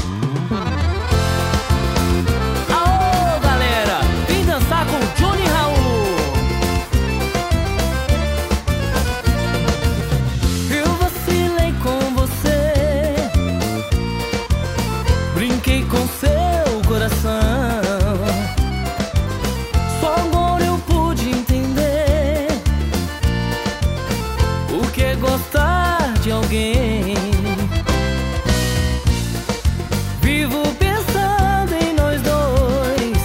Aô, galera, vem dançar com Johnny e Raul. Eu vacilei com você, brinquei com seu coração. Só agora eu pude entender o que é gostar de alguém. Vivo pensando em nós dois,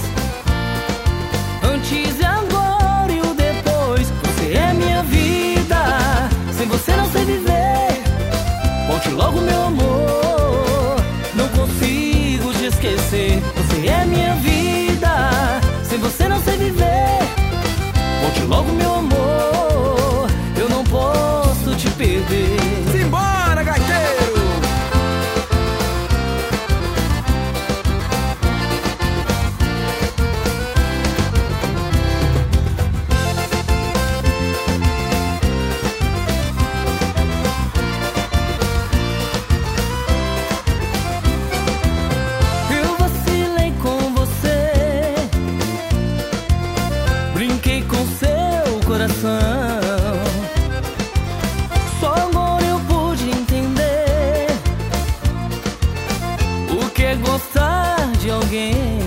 antes e agora e o depois. Você é minha vida, sem você não sei viver. Volte logo, meu amor, não consigo te esquecer. Você é minha vida, sem você não sei viver. Volte logo, meu amor, eu não posso te perder. Simbora, gaiteiro! Eu vacilei com você, brinquei com seu coração. Só agora eu pude entender o que é gostar de alguém.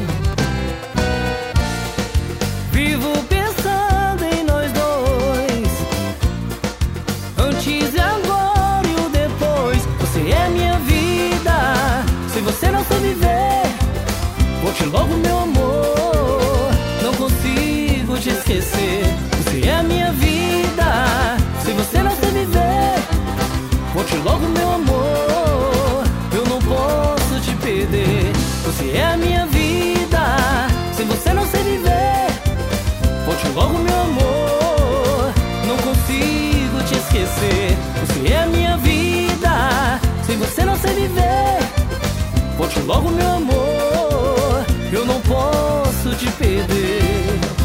Vivo pensando em nós dois, antes e agora e o depois. Você é minha vida, sem você não sei viver. Volte logo, meu amor, não consigo te esquecer. Você é minha vida, sem você não sei viver. Volte logo, meu amor, eu não posso te perder. Você é a minha vida, sem você não sei viver. Volte logo, meu amor, não consigo te esquecer. Você é a minha vida, sem você não sei viver. Volte logo, meu amor, eu não posso te perder.